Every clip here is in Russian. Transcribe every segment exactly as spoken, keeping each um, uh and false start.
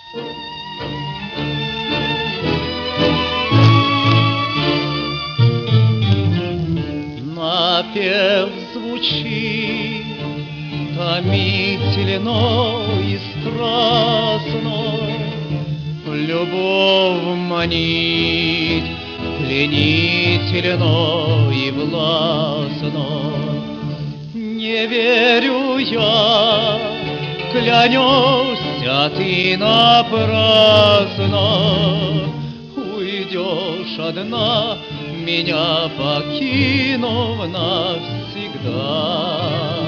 Напев звучит томительно и страстно, любовь манит пленительно и властно. Не верю я, клянешься ты напрасно, уйдешь одна, меня покинув навсегда.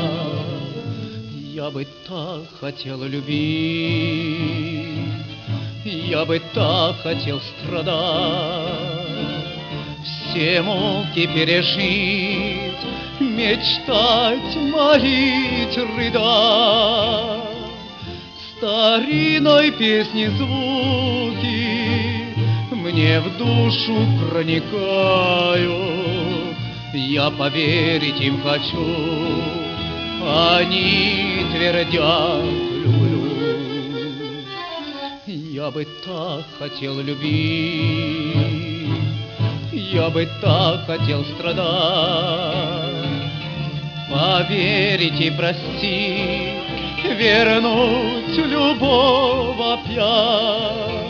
Я бы так хотел любить, я бы так хотел страдать, все муки пережить, мечтать, молить, рыдать. Старинной песни звуки мне в душу проникают, я поверить им хочу, они твердят люблю. Я бы так хотел любить, я бы так хотел страдать, поверить и простить, вернуть любовь опять.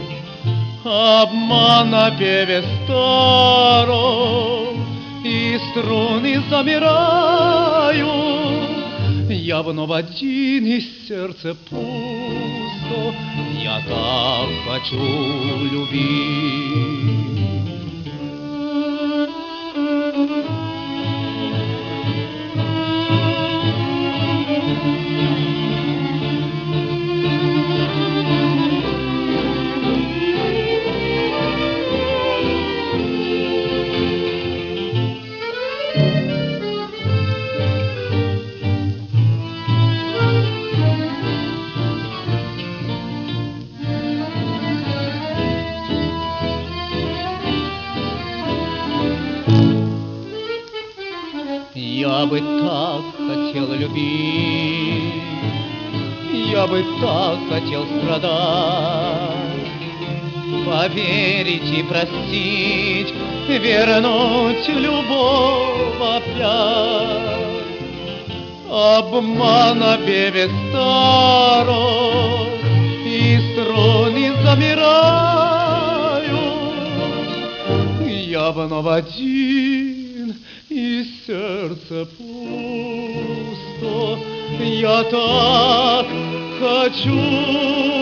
Обман на певе старом, и струны замирают. Я вновь один, и сердце пусто, я так хочу любить. Я бы так хотел любить, я бы так хотел страдать, поверить и простить, вернуть любовь опять. Обман на певе старом, и струны замирают. Я вновь один, и сердце пусто, я так хочу